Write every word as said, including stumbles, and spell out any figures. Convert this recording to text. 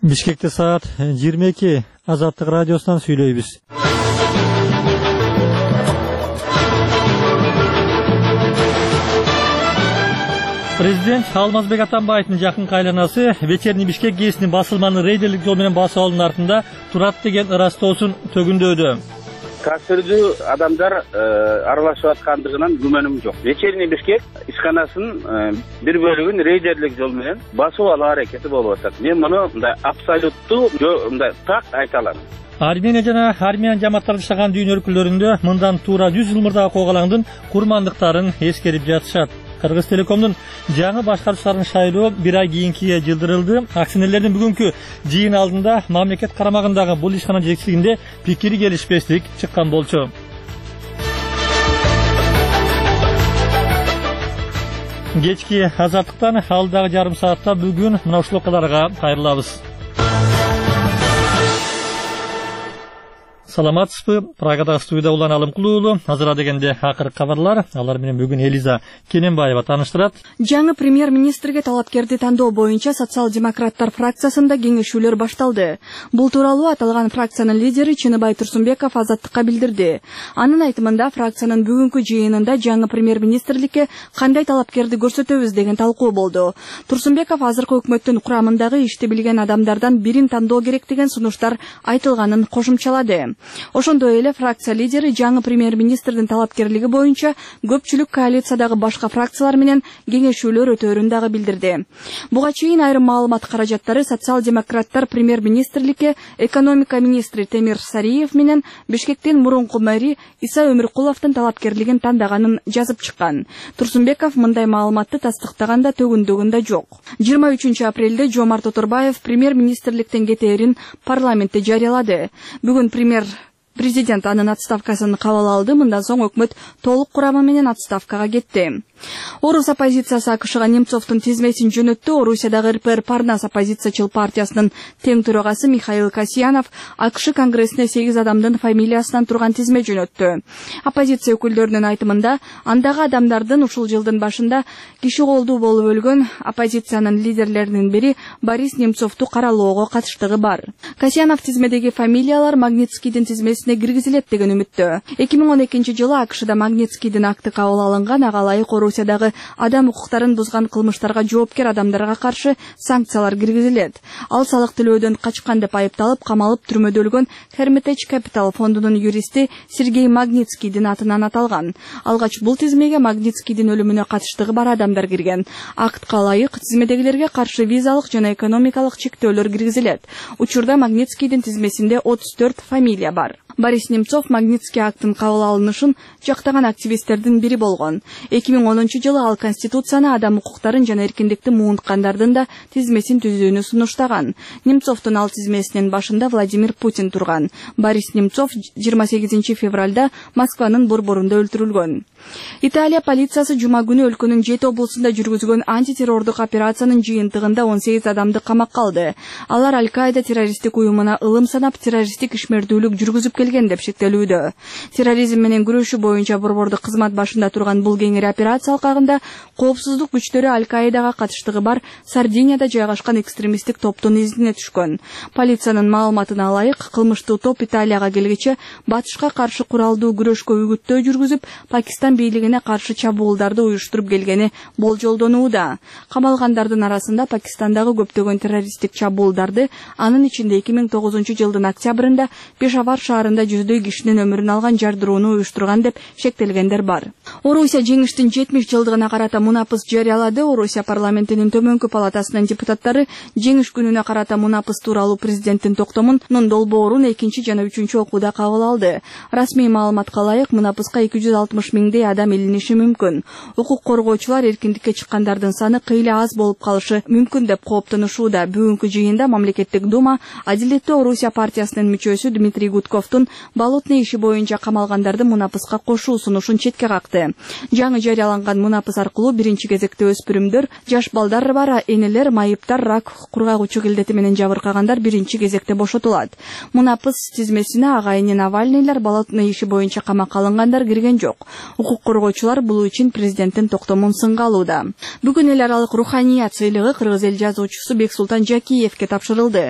Бишкекте саат жыйырма эки. Азаттык радиосунан сүйлөйбүз. Президент Алмазбек Атамбаевдин жакын кайланасы Вечерний Бишкек гезитинин басылманын рейдерлик жол менен басып алуунун артында турат деген ырастоосун төгүндөдү. Касырдуу адамдар аралашып аткандыгынан күмөнүм жок. Вечерний Бишкек ишканасынын бир бөлүгүн рейдерлик жол менен басып алуу аракети болуп атат. Мен муну мындай абсолюттуу мындай так айта алам. Армения жана армян жамааттары жашаган дүйнө өлкөлөрүндө мындан туура жүз жыл мурдагы Когалаңдын курмандыктарын эскерип жатышат. Кыргыз Телекомдун жаңы башкаруучуларын шайлоо бир ай кийинкиге жылдырылды. Акционерлердин бүгүнкү жыйын алдында мамлекет карамагындагы бул ишкана жетекчилигинде пикири келишпестик чыккан болчу. Кечки азаттыктан алдагы жарым саатта бүгүн мына ушул окуяларга кайрылабыз. Саламатсызбы? Прагада студияда улан Алымкулуулу. Азыр дегенде акыркы кабарлар. Алар менен бүгүн Элиза Кененбаева таныштырат. Жаңы премьер-министрге талапкерди тандоо боюнча социал-демократтар фракциясында кеңешүүлөр башталды. Бул тууралуу аталган фракциянын лидери Чыныбай Турсунбеков Азаттыкка билдирди. Анын айтымында фракциянын бүгүнкү жыйынында жаңы премьер-министрликке кандай талапкерди көрсөтөбүз деген талкуу болду. Турсунбеков азыркы өкмөттүн курамындагы ишти билген адамдардан бирин тандоо керек деген сунуштар айтылганын кошумчалады. Ошондой эле фракция лидери жаңы премьер-министрдин талапкерлиги боюнча көпчүлүк коалициядагы башка фракциялар менен кеңешүүлөр өтөөрүн дагы билдирди. Буга чейин айрым маалымат каражаттары социал-демократтар премьер-министрликке экономика министри Темир Сариев менен Бишкектин мурунку мэри Иса Өмүркуловдун талапкерлигин тандаганын жазып чыккан. Турсунбеков мындай маалыматты тастыктаганда төгүндөгүндө жок. жыйырма үчүнчү апрелде Жомарт Оторбаев премьер-министрликтен кетээрин парламентте жарыялады. Бүгүн премьер Президент анын отставкасын кабыл алды. Мындан соң өкмөт толук курамы менен отставкага кетти. Орус оппозициясы АКШга Немцовдун тизмесин жөнөттү. Орусиядагы эр пэ эр Парнас оппозициячыл партиясынын тең төрагасы Михаил Касьянов АКШ конгрессине сегиз адамдын фамилиясынан турган тизме жөнөттү. Оппозиция өкүлдөрүнүн айтымында, андагы адамдардын ушул жылдын башында киши колдуу болуп өлгөн оппозициянын лидерлеринин бири Борис Немцовду каралоого катыштыгы бар. Касьянов тизмедеги фамилиялар Магнитскийдин тизмесине киргизилет деген үмүттө. эки миң он экинчи жылы АКШда Магнитскийдин акты кабыл алынган. Ага ылайык Орусиядагы адам укуктарын бузган кылмыштарга жоопкер адамдарга каршы санкциялар киргизилет. Ал салык төлөөдөн качкан деп айыпталып, камалып түрмөдө өлгөн Hermitage Capital фондунун юристи Сергей Магнитскийдин атынан аталган. Алгач бул тизмеге Магнитскийдин өлүмүнө катыштыгы бар адамдар кирген. Актка ылайык тизмедегилерге каршы визалык жана экономикалык чектөөлөр киргизилет. Учурда Магнитскийдин тизмесинде отуз төрт фамилия бар. Борис Немцов Магнитский актын кабыл алынышын жактаган активисттердин бири болгон. эки миң онунчу жылы ал Конституцияны, адам укуктарын жана эркиндикти муунткандардын да тизмесин түзүүнү сунуштаган. Немцовдун ал тизмесинин башында Владимир Путин турган. Борис Немцов жыйырма сегизинчи февралда Москванын борборунда өлтүрүлгөн. Италия полициясы жума күнү өлкөнүн жети облусунда жүргүзгөн антитеррордук операциянын жыйынтыгында он сегиз адамды камакка алды. Алар Аль-Каида террористтик уюмуна ылым санап, террористтик ишмердүүлүк жүргүзүп келген деп шектелүүдө. Терроризм менен күрөшүү боюнча борбордук кызмат башында турган бул кеңири операция алкагында коопсуздук күчтөрү Аль-Каидага катыштыгы бар Сардинияда жайгашкан экстремисттик топтун изине түшкөн. Полициянын маалыматына ылайык, кылмыштуу топ Италияга келгече батышка каршы куралдуу күрөшкө үгүттөө жүргүзүп, Пакистан бийлигине каршы чабуулдарды уюштуруп келгени болжолдонууда. Камалгандардын арасында Пакистандагы көптөгөн террористтик чабуулдарды, анын ичинде эки миң тогузунчу жылдын октябрында Пешавар шаарында жүздөй кишинин өмүрүн алган жардырууну уюштурган деп шектелгендер бар. Орусия жеңиштин жетимиш жылдыгына карата мунапыс жарыялады. Орусия парламентинин төмөнкү палатасынын депутаттары жеңиш күнүнө карата мунапыс тууралуу президенттин токтомунун долбоорун экинчи жана үчүнчү окууда кабыл алды. Расмий маалыматка ылайык, мунапыска эки жүз алтымыш миңдей адам илиниши мүмкүн. Укук коргоочулар эркиндикке чыккандардын саны кыйла аз болуп калышы мүмкүн деп кооптонушууда. Бүгүнкү жыйында мамлекеттик дума Адилеттүү Орусия партиясынын мүчөсү Дмитрий Гудковдун балотный иши боюнча камалгандарды мунапыска кошуу сунушун четке какты. Жаңы жарыяланган мунапыс аркылуу биринчи кезекте өспүрүмдөр, жаш балдар бар, энелер, майыптар, рак кургагучу келдети менен жабыркагандар биринчи кезекте бошотулат. Мунапыс тизмесине агайыны Навальныйлар, балотный иши боюнча камакка алынгандар кирген жок. Укук коргоочулар бул үчүн президенттин токтомун сынга алууда. Бүгүн эл аралык руханият сыйлыгы кыргыз эл жазуучусу Бексултан Жакиевке тапшырылды.